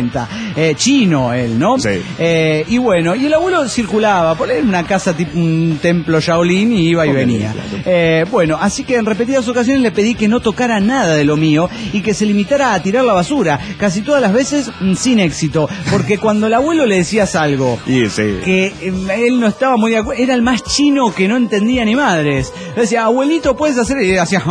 eh, chino él, ¿no? Sí. Eh, y bueno, y el abuelo circulaba, por en una casa tipo un templo Shaolin y iba y venía. Eh, bueno, así que en repetidas ocasiones le pedí que no tocara nada de lo mío y que se limitara a tirar la basura, casi todas las veces mm, sin éxito, porque cuando el abuelo le decías algo Y sí. que eh, él no estaba muy de acuerdo, era el más chino que no entendía ni madres. Le decía, abuelito, puedes hacer, y hacía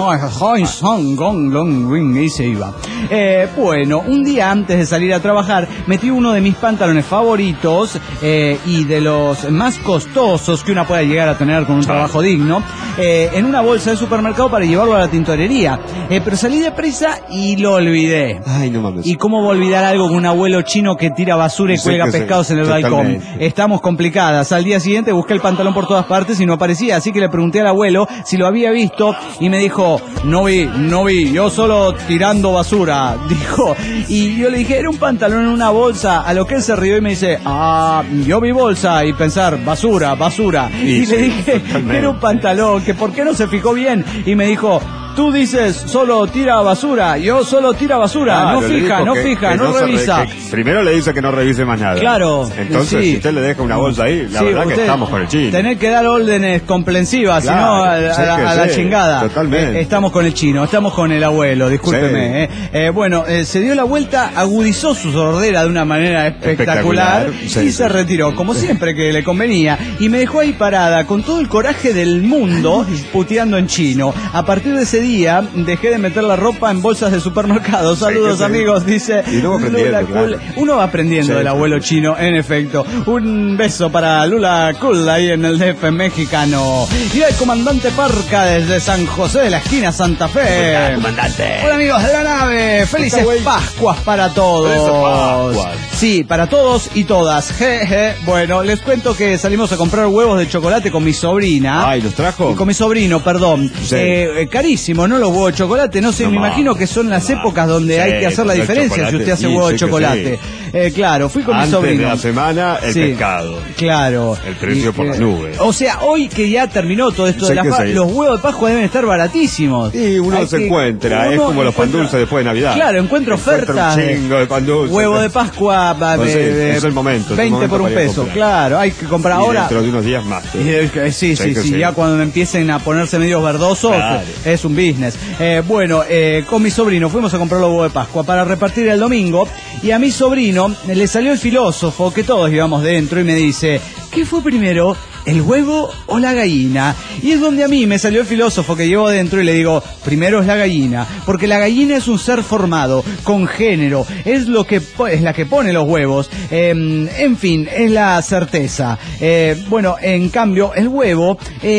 y se iba. Eh, bueno, un día antes de salir a trabajar, metí uno de mis pantalones favoritos eh, y de los más costosos que una pueda llegar a tener con un trabajo digno, eh, en una bolsa de supermercado para llevarlo a la tintorería. Eh, pero salí deprisa y lo olvidé. Ay, no mames. ¿Y cómo va a olvidar algo con un abuelo chino que tira basura y Sí, cuelga que sí, pescados en el totalmente. balcón? Estamos complicadas. Al día siguiente busqué el pantalón por todas partes y no aparecía, así que le pregunté al abuelo si lo había visto y me dijo, no vi, no vi, yo solo tirando basura, dijo. Y yo le dije, era un pantalón en una bolsa, a lo que él se rió y me dice, ah, yo vi bolsa y pensar, basura, basura. Y Y, sí, le dije, totalmente. era un pantalón, que por qué no se fijó bien. Y me dijo, tú dices solo tira basura, yo solo tira basura, Claro, no le fija, dijo no que- fija, que no, se re- revisa. que primero le dice que no revise más nada. Claro. Entonces, sí. si usted le deja una bolsa ahí, la Sí, verdad que usted estamos con el chino. Tener que dar órdenes comprensivas, Claro, si no a, a sí la, que a la sí, chingada. totalmente. Eh, estamos con el chino, estamos con el abuelo, discúlpeme. Sí. eh. Eh, bueno, eh, se dio la vuelta, agudizó su sordera de una manera espectacular, Espectacular, sí, y sí. se retiró, como siempre que le convenía. Y me dejó ahí parada, con todo el coraje del mundo, puteando en chino. A partir de ese día, dejé de meter la ropa en bolsas de supermercado. Saludos, sí. amigos, dice Y luego aprendiendo, Lula Cool. claro. Uno va aprendiendo Sí, del sí, abuelo sí. chino, en efecto. Un beso para Lula Cool ahí en el D F mexicano. Y el comandante Parca desde San José de la esquina Santa Fe. Hola, comandante. Hola amigos de la nave, felices güey. Pascuas para todos. Felices Pascuas. Sí, para todos y todas. Jeje. Bueno, les cuento que salimos a comprar huevos de chocolate con mi sobrina. Ay, ¿los trajo? Con mi sobrino, perdón. Sí. Eh, eh, carísimo, ¿no? Los huevos de chocolate. No sé, No me mames, imagino que son las no épocas mames. donde Sí, hay que hacer la el diferencia si chocolate, usted hace sí, huevo de sí que chocolate. Eh, claro, fui con Antes mi sobrino. de la semana, el Sí, pescado. Claro. El precio Y, por eh, las nubes. O sea, hoy que ya terminó todo esto Sí de la que fa- sí. los huevos de Pascua deben estar baratísimos. Y uno Hay se que- encuentra, es uno como los pan encuentra- dulces después de Navidad. Claro, encuentro Encuentra ofertas. un chingo de pan dulce. Huevo de Pascua, va, Pues sí, eh, es el momento, es el veinte momento por un para ir a peso. comprar. Claro, hay que comprar Y ahora. dentro de unos días más. Y el que- Sí, sí, que sí, ya cuando empiecen a ponerse medios verdosos, Claro. es un business. Eh, bueno, eh, con mi sobrino fuimos a comprar los huevos de Pascua para repartir el domingo, y a mi sobrino le salió el filósofo que todos llevamos dentro y me dice, ¿qué fue primero, el huevo o la gallina? Y es donde a mí me salió el filósofo que llevo dentro y le digo, primero es la gallina, porque la gallina es un ser formado, con género, es lo que po- es la que pone los huevos, eh, en fin, es la certeza. Eh, bueno, en cambio, el huevo,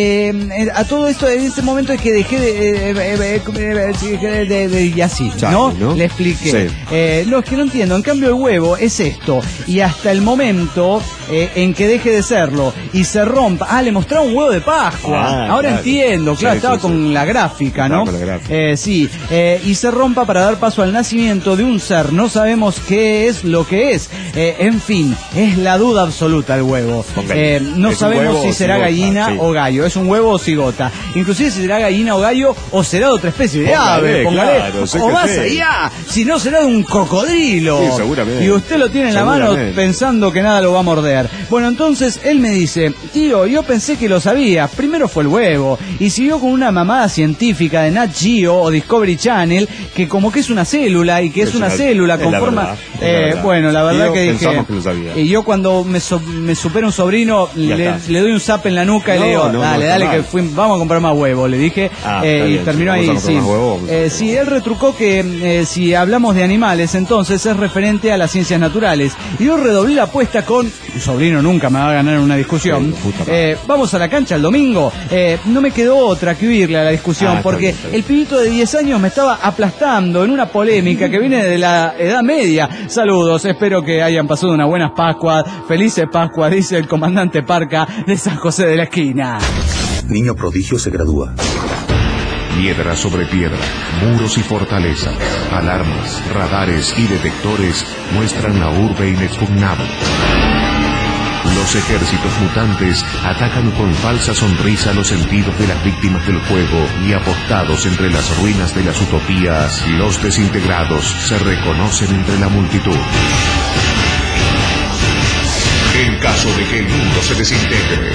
eh, a todo esto, en ese momento es que dejé de, eh, eh, eh, eh, de, de- y así, Chale, ¿no? ¿no? Le expliqué. Sí. Eh, no, es que no entiendo. En cambio, el huevo es esto. Y hasta el momento eh, en que deje de serlo y se rompa. Ah, le mostraba un huevo de Pascua. Ah, Ahora claro. entiendo. Claro, Sí, estaba sí, con sí. la gráfica, Estaba ¿no? con la gráfica. Eh, sí. Eh, y se rompa para dar paso al nacimiento de un ser. No sabemos qué es lo que es. Eh, en fin, es la duda absoluta el huevo. Ok. Eh, no ¿Es un sabemos huevo si o será cigota? gallina Sí. o gallo. Es un huevo o cigota. Inclusive si será gallina o gallo o será de otra especie de Póngale, ave. Póngale. claro, sé o que más sí. allá. Si no será de un cocodrilo. Sí, seguramente. Y usted lo tiene en la mano Seguramente. pensando que nada lo va a morder. Bueno, entonces él me dice, tío, yo pensé que lo sabía. Primero fue el huevo. Y siguió con una mamada científica de Nat Geo o Discovery Channel, que como que es una célula y que es, Es una una- célula es con la forma... verdad, es la Eh, verdad. bueno, la verdad Tío, que dije... pensamos que lo sabía. Y yo cuando me, so- me supera un sobrino, Ya le, está. le doy un zap en la nuca y No, le digo, no, no, dale, está dale, mal. que fui- vamos a comprar más huevo, le dije. Ah, eh, está y bien, terminó sí, ahí, vamos a sí. comprar más huevo, vamos a Eh, comprar sí, huevo. él retrucó que eh, si hablamos de animales, entonces es referente a las ciencias naturales. Y yo redoblé la apuesta con, un sobrino nunca me va a ganar en una discusión. Sí, puta madre. Eh, vamos a la cancha el domingo. Eh, no me quedó otra que huirle a la discusión, Ah, está porque bien, está bien. el pibito de diez años me estaba aplastando en una polémica que viene de la Edad Media. Saludos, espero que hayan pasado unas buenas Pascuas. Felices Pascuas, dice el comandante Parca de San José de la Esquina. Niño prodigio se gradúa. Piedra sobre piedra, muros y fortalezas, alarmas, radares y detectores muestran la urbe inexpugnable. Los ejércitos mutantes atacan con falsa sonrisa los sentidos de las víctimas del juego y apostados entre las ruinas de las utopías, los desintegrados se reconocen entre la multitud. caso de que el mundo se desintegre.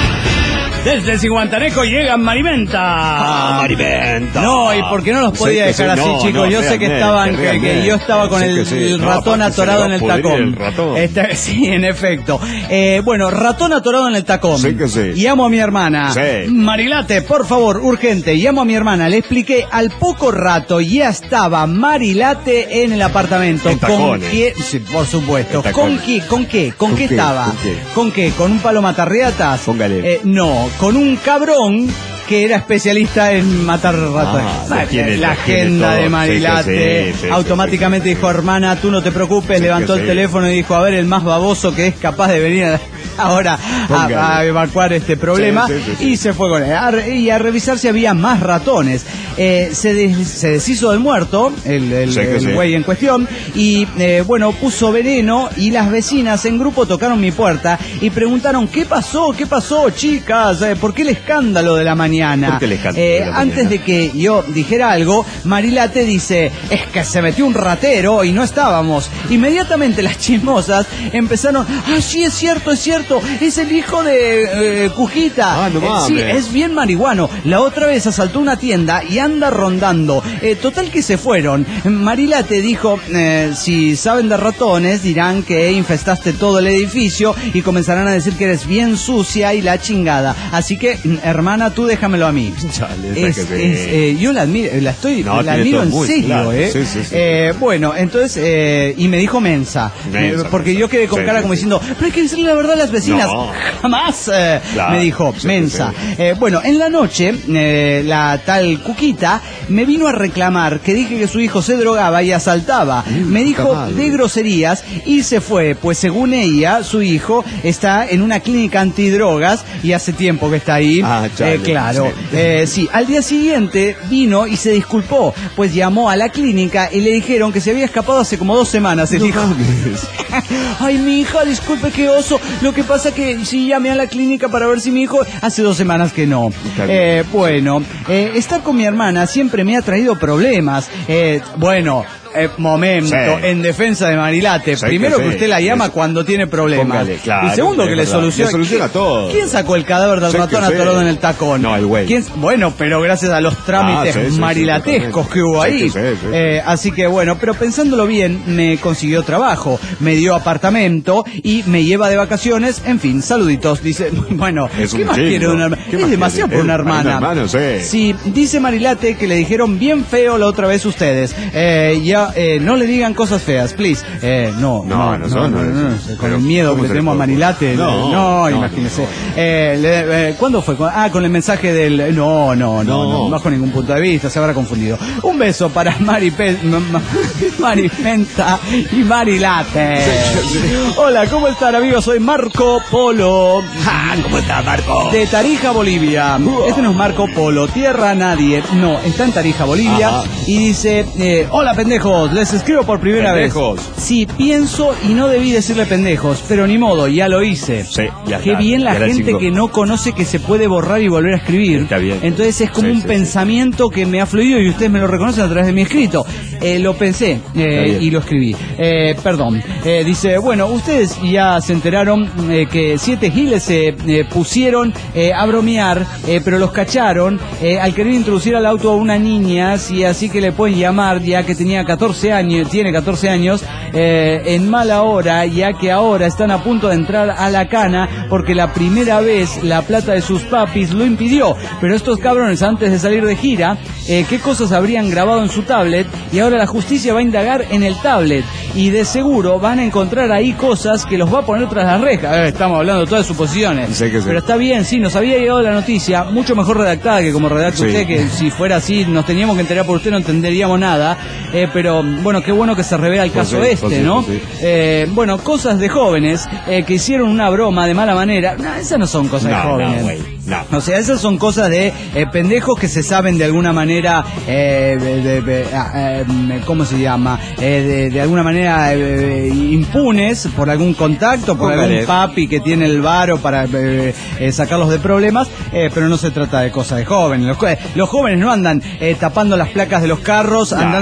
Desde Ciguantanejo llega Marimenta. Ah, Marimenta. No, y porque no los podía Sí, dejar sí, así, no, chicos. no, yo sé que realmente, estaban, que, que realmente. yo estaba con Sí, el, que sí. el No, ratón aparte se atorado le en el va a pudrir tacón. el ratón. Este, sí, en efecto. Eh, bueno, ratón atorado en el tacón. Sí que sí. Llamo a mi hermana. Sí. Marilate, por favor, urgente. Llamo a mi hermana. Le expliqué. Al poco rato ya estaba Marilate en el apartamento. En ¿Con tacones. qué? Sí, por supuesto. En ¿Con tacones. qué? ¿Con qué? ¿Con, ¿Con qué qué? estaba? ¿Con qué? ¿Con qué? ¿Con un palo matarriatas? Póngale. Eh, no, con un cabrón que era especialista en matar ratones. Ah, Bueno, lo tiene- la lo tiene agenda todo. de Marilate. Sí, sí, sí, automáticamente sí, sí, dijo, sí. hermana, tú no te preocupes, Sí, levantó que el sí. teléfono y dijo, a ver, el más baboso que es capaz de venir a- ahora a, Póngale. a evacuar este problema. Sí, sí, sí, sí. Y se fue con él. A re- y a revisar si había más ratones. Eh, se, des- se deshizo del muerto, el, el, Sí, que el sí. güey en cuestión, y eh, bueno, puso veneno y las vecinas en grupo tocaron mi puerta y preguntaron, ¿qué pasó? ¿Qué pasó, chicas? Eh, ¿Por qué el escándalo de la mañana? ¿Por qué el escándalo Eh, de la antes mañana? de que yo dijera algo, Marilate dice, es que se metió un ratero y no estábamos. Inmediatamente las chismosas empezaron, ah, sí, es cierto, es cierto, es el hijo de eh, Cujita. Ah, no Eh, sí, mames. es bien marihuano. La otra vez asaltó una tienda y anda rondando. Eh, total que se fueron. Marilate dijo, eh, si saben de ratones, dirán que infestaste todo el edificio y comenzarán a decir que eres bien sucia y la chingada. Así que, mm, hermana, tú déjamelo a mí. Chale, esa Es, que sí. es, eh, yo la admiro, la estoy, No, la tiene admiro todo en muy serio, claro. ¿eh? Sí, sí, sí. Eh, bueno, entonces, eh, y me dijo mensa, Mensa, eh, porque mensa. yo quedé con Sí, cara sí, como sí. diciendo, pero hay que decirle la verdad a las vecinas. No. Jamás, eh, Claro, me dijo, sí, sí, mensa. sí. Eh, bueno, en la noche, eh, la tal Cuquita me vino a reclamar que dije que su hijo se drogaba y asaltaba. me dijo puta madre. de groserías y se fue, pues según ella, su hijo está en una clínica antidrogas y hace tiempo que está ahí. Ah, chale, Eh, claro. sí. Eh, sí, al día siguiente vino y se disculpó, pues llamó a la clínica y le dijeron que se había escapado hace como dos semanas el hijo. Ay, mi hija, disculpe, qué oso. Lo que pasa que sí llamé a la clínica para ver si mi hijo hace dos semanas que no. Está bien. Eh, bueno, eh, estar con mi hermana siempre me ha traído problemas. Eh, bueno. Eh, momento, Sí. en defensa de Marilate. Sí, Primero que que sí. usted la llama Eso. cuando tiene problemas. Póngale, claro, y segundo es que le verdad. soluciona. Le soluciona ¿Quién- todo. ¿Quién sacó el cadáver del Sí, ratón que sí. atorado en el tacón? No, el güey. ¿Quién- Bueno, pero gracias a los trámites Ah, sí, sí, sí, marilatescos totalmente. que hubo Sí, ahí. que sí, sí. Eh, así que bueno, pero pensándolo bien, me consiguió trabajo, me dio apartamento y me lleva de vacaciones. En fin, saluditos. Dice, bueno, Es ¿qué un más chingo. quiere una hermana? ¿Qué Es más demasiado quiere? por una Es para un hermana. hermano, sí. Sí, dice Marilate que le dijeron bien feo la otra vez ustedes. Eh, ya, eh, no le digan cosas feas, please. Eh, no, No, no son, no, no. Con Pero, el miedo ¿cómo que se le le tenemos a puede? Marilate. No, no, no, imagínese. no. Eh, le- eh, ¿Cuándo fue? Ah, con el mensaje del... No, no, no, no, No. bajo ningún punto de vista, se habrá confundido. Un beso para Mari Pe- Ma- Ma- Mari Penta y Marilate. Hola, ¿cómo están, amigos? Soy Marco Polo. Ah, ¿cómo está, Marco? De Tarija, Bolivia. Este no es Marco Polo, tierra nadie. No, está en Tarija, Bolivia. Ajá. Y dice, eh, hola pendejos, les escribo por primera Pendejos. vez. Sí, pienso y no debí decirle pendejos, pero ni modo, ya lo hice. Sí, ya Qué está, bien la ya la gente chingó. que no conoce que se puede borrar y volver a escribir. Está bien. Entonces es como Sí, un sí, sí. pensamiento que me ha fluido y ustedes me lo reconocen a través de mi escrito. Eh, lo pensé eh, bien. y lo escribí. Eh, perdón. Eh, dice, bueno, ustedes ya se enteraron eh, que siete giles se eh, pusieron eh, a bromear, eh, pero los cacharon eh, al querer introducir al auto a una niña, si así que le pueden llamar, ya que tenía catorce años, tiene catorce años, eh, en mala hora, ya que ahora están a punto de entrar a la cana porque la primera vez la plata de sus papis lo impidió. Pero estos cabrones, antes de salir de gira, eh, qué cosas habrían grabado en su tablet, y ahora la justicia va a indagar en el tablet y de seguro van a encontrar ahí cosas que los va a poner tras las rejas. Eh, estamos hablando de todas suposiciones. Sí que sí. Pero está bien, sí, nos había llegado la noticia, mucho mejor redactada que como redacta Sí. usted, que si fuera así nos teníamos que enterar por usted, no entenderíamos nada. Eh, pero bueno, qué bueno que se revela el Pues caso sí, este, pues sí, ¿no? pues sí. Eh, bueno, cosas de jóvenes eh, que hicieron una broma de mala manera. No, esas no son cosas de No, jóvenes. no, güey, no. O sea, esas son cosas de eh, pendejos que se saben de alguna manera, eh, de, de- de- ah, eh, ¿cómo se llama? Eh, de, de alguna manera eh, impunes por algún contacto, por Póngale. algún papi que tiene el varo para eh, eh, sacarlos de problemas, eh, pero no se trata de cosas de jóvenes. Los, jo- los jóvenes no andan eh, tapando las placas de los carros, No. andando en siete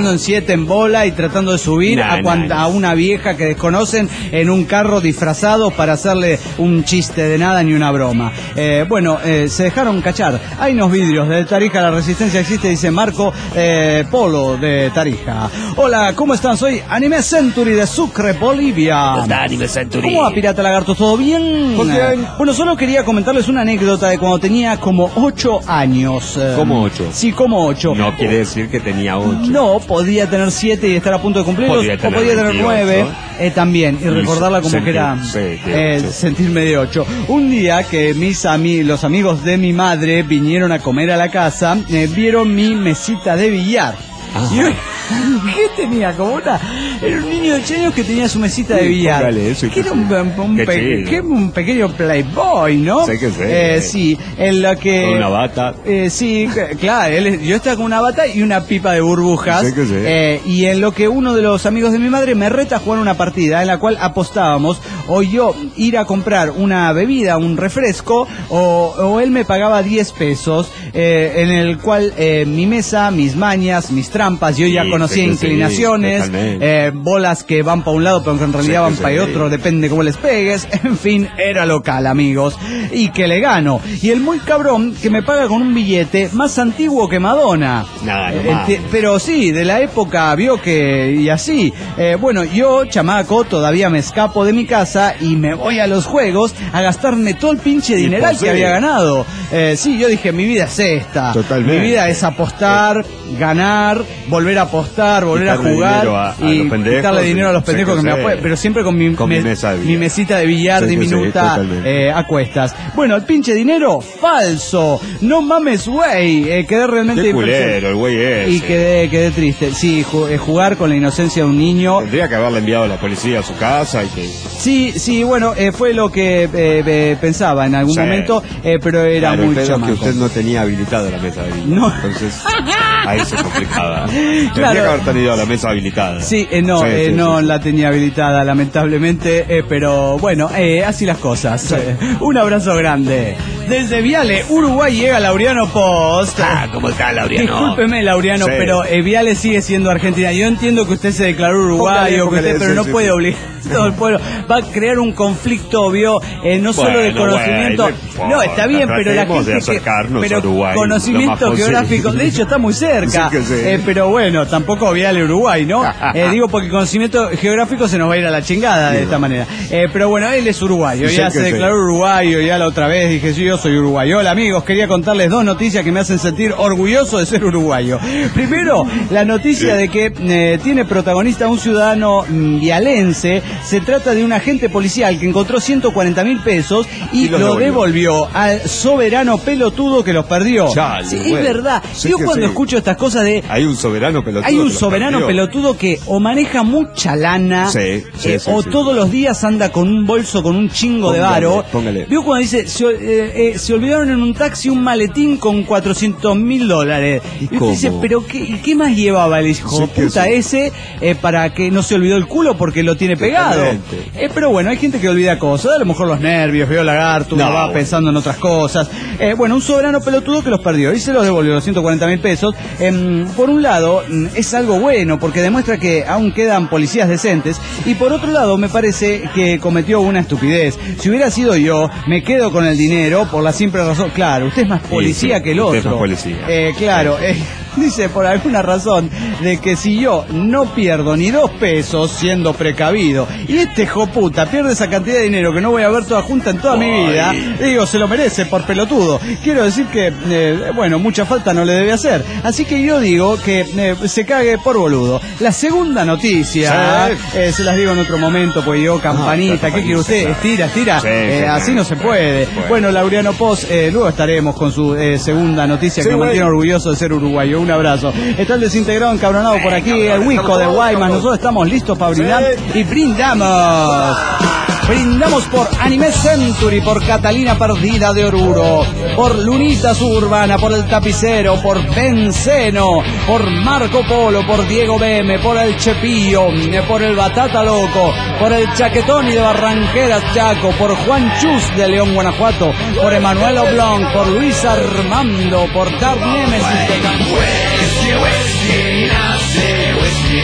billete en bola y tratando de subir nah, a, cuan, nah, a una vieja que desconocen en un carro disfrazado para hacerle un chiste de nada ni una broma. Eh, bueno, eh, se dejaron cachar. Hay unos vidrios de Tarija, la resistencia existe, dice Marco eh, Polo de Tarija. Hola, ¿cómo están? Soy Anime Century de Sucre, Bolivia. ¿Cómo está, Anime Century? ¿Cómo va, Pirata Lagarto? ¿Todo bien? Muy bien. Bueno, solo quería comentarles una anécdota de cuando tenía como ocho años. Eh, ¿Cómo ocho? Sí, como ocho. No quiere decir que tenía ocho. No, podía tener siete y estar a punto de cumplirlos, Podía tener o podía tener veintiocho. nueve eh, también, y, y recordarla como sentir, que era sí, de eh, ocho. sentirme de ocho. Un día que mis ami los amigos de mi madre vinieron a comer a la casa, eh, vieron mi mesita de billar. Y yo, ¿qué tenía? Como una... Era un niño de ocho años que tenía su mesita de billar. Póngale eso y Que que era un, sí. un, Qué pe chido. que un pequeño playboy, ¿no? Sé que sí. Eh, sí, en la que... Con una bata. Eh, sí, c- claro, él, yo estaba con una bata y una pipa de burbujas. Sé que sí. Eh, y en lo que uno de los amigos de mi madre me reta a jugar una partida en la cual apostábamos o yo ir a comprar una bebida, un refresco, o, o él me pagaba diez pesos, eh, en el cual eh, mi mesa, mis mañas, mis trampas, yo ya Sí, conocía sé que sí, inclinaciones, totalmente. eh, bolas que van para un lado pero que en realidad Sé van que para el sí. otro, depende cómo les pegues. En fin, era local, amigos, y que le gano. Y el muy cabrón que me paga con un billete más antiguo que Madonna. Nah, no Eh, más. te- pero sí, de la época vio que... y así. Eh, bueno, yo, chamaco, todavía me escapo de mi casa y me voy a los juegos a gastarme todo el pinche Y dineral por que sí. había ganado. Eh, sí, yo dije, mi vida es esta. Totalmente. Mi vida es apostar, ganar, volver a apostar, volver a Quitarle jugar dinero a- a y los pendejos, quitarle dinero a los sé pendejos que que me sé. apuestan, pero siempre con mi, Con mi mesa de billar. mi mesita de billar Sé que sí, diminuta totalmente. eh, a cuestas. Bueno, el pinche dinero, falso. No mames, güey. Eh, quedé realmente Qué impresionado. culero el güey ese. Y quedé, quedé triste. Sí, ju- eh, jugar con la inocencia de un niño. Tendría que haberle enviado a la policía a su casa y que... Sí, sí, bueno, eh, fue lo que eh, eh, pensaba en algún Sí. momento, eh, pero era Claro, el muy pedo es chamaco. que usted no tenía habilitada la mesa de billar. No. Entonces, ahí se complicaba. Tendría Claro. que haber tenido la mesa habilitada. Sí, eh, no, Sí, eh, sí, no sí, sí. la tenía habilitada, lamentablemente, eh, pero bueno, eh, así las cosas. Eh, un abrazo grande. Desde Viale, Uruguay, llega Laureano Post. Ah, ¿cómo está, Laureano? Discúlpeme, Laureano, Sí. pero eh, Viale sigue siendo Argentina. Yo entiendo que usted se declaró uruguayo, Póngale, póngale, que usted, pero sí, no sí, puede sí. obligar a todo el pueblo. Va a crear un conflicto, obvio, eh, no solo de Bueno, conocimiento. bueno, no no, está bien, importa, pero la tratemos de gente que, acercarnos pero a Uruguay lo conocimiento más posible. geográfico, de hecho está muy cerca. Sí que sí. Eh, pero bueno, tampoco Viale Uruguay, ¿no? Eh, digo porque conocimiento geográfico se nos va a ir a la chingada de esta manera. Eh, pero bueno, él es uruguayo, Sí ya que se sí. declaró uruguayo, ya la otra vez dije, sí, yo soy uruguayo. Hola amigos, quería contarles dos noticias que me hacen sentir orgulloso de ser uruguayo. Primero, la noticia de que eh, tiene protagonista un ciudadano mm, vialense. Se trata de un agente policial que encontró ciento cuarenta mil pesos y, Y los lo devolvió. devolvió al soberano pelotudo que los perdió. Chale, Sí, es bueno. verdad. Sí Yo que cuando sí. escucho estas cosas de... Hay un soberano pelotudo. Hay un que los soberano perdió. pelotudo que o maneja mucha lana, Sí, sí, eh, sí, o sí, todos sí. los días anda con un bolso con un chingo de Póngale, varo. póngale. Vio cuando dice, se, eh, eh, se olvidaron en un taxi un maletín con cuatrocientos mil dólares. Y usted ¿Cómo? dice, pero qué, ¿y qué más llevaba el hijo Sí, que puta sí. ese eh, para que no se olvidó el culo porque lo tiene pegado? Totalmente. Eh, pero bueno, hay gente que olvida cosas, a lo mejor los nervios, veo lagarto, uno No, va bueno. pensando en otras cosas. Eh, bueno, un soberano pelotudo que los perdió y se los devolvió los ciento cuarenta mil pesos. Em, por un lado, mm, es algo bueno porque demuestra que aún quedan policías decentes y por otro lado me parece que cometió una estupidez. Si hubiera sido yo, me quedo con el dinero por la simple razón, claro, usted es más policía sí, que el usted otro. es más policía. Eh, claro, eh, dice por alguna razón de que si yo no pierdo ni dos pesos siendo precavido y este hijo puta pierde esa cantidad de dinero que no voy a ver toda junta en toda mi vida, digo, se lo merece por pelotudo. Quiero decir que, eh, bueno, mucha falta no le debe hacer. Así que yo digo que eh, se cague por boludo. La segunda noticia, Sí. eh, se las digo en otro momento, pues yo, campanita, Ah, ¿qué quiere usted? claro. Estira, estira. Sí, Eh, sí, así sí. no se puede. Bueno. Bueno, Laureano Post, eh, luego estaremos con su eh, segunda noticia Sí, que me güey. mantiene orgulloso de ser uruguayo. Un abrazo. Está el desintegrado encabronado por aquí, el Wisco de Guaymas. Nosotros estamos listos para brindar y brindamos. Brindamos por Anime Century, por Catalina Perdida de Oruro, por Lunita Suburbana, por El Tapicero, por Benceno, por Marco Polo, por Diego B M, por El Chepillo, eh, por El Batata Loco, por El Chaquetoni de Barranqueras Chaco, por Juan Chus de León, Guanajuato, por Emanuel Oblong, por Luis Armando, por Dark Nemesis de Cancún.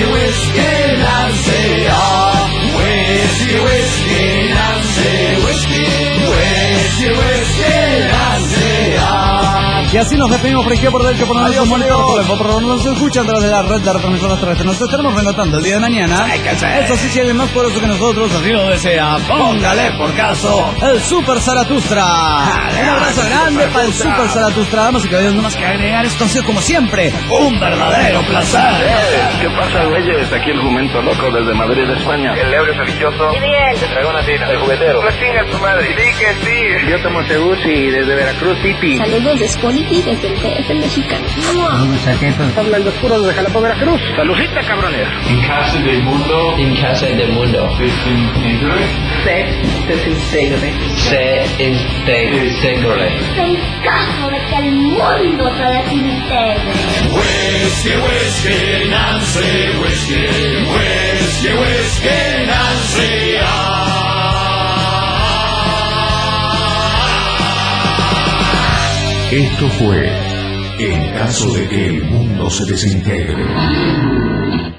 Whisky, whisky, Nancy, oh. Whisky, whisky, Nancy, whisky, whisky, whisky, Nancy, oh. Y así nos despedimos por aquí por derecho por nuestro monitor, por el programa nos escucha a través de la red de retransmisoras terrestres. Nos estaremos reencontrando el día de mañana. Eso sí, si alguien más poderoso que nosotros, así lo desea, póngale por caso el Super Zaratustra. Un abrazo grande para el Super Zaratustra. Damas y caballeros, no más que agregar, esto ha sido como siempre un verdadero placer. ¿Qué pasa, güeyes? Aquí el jumento loco desde Madrid, España. El euro religioso. ¡Qué bien! El dragón latino. El juguetero. La chinga tu madre. Sí que sí. Yo tomo Teguci desde Veracruz City. Saludos de Spoliti desde el T F mexicano. Hablan los puros de Jalapa, Veracruz. ¡Saludita, cabrones! En casa del mundo. En casa del mundo. Desintegre. Se desintegre. Se integre. En caso de que el mundo se desintegre. Whisky, whisky, Nancy, whisky, whisky, whisky, Nancy, ah. Esto fue En caso de que el mundo se desintegre.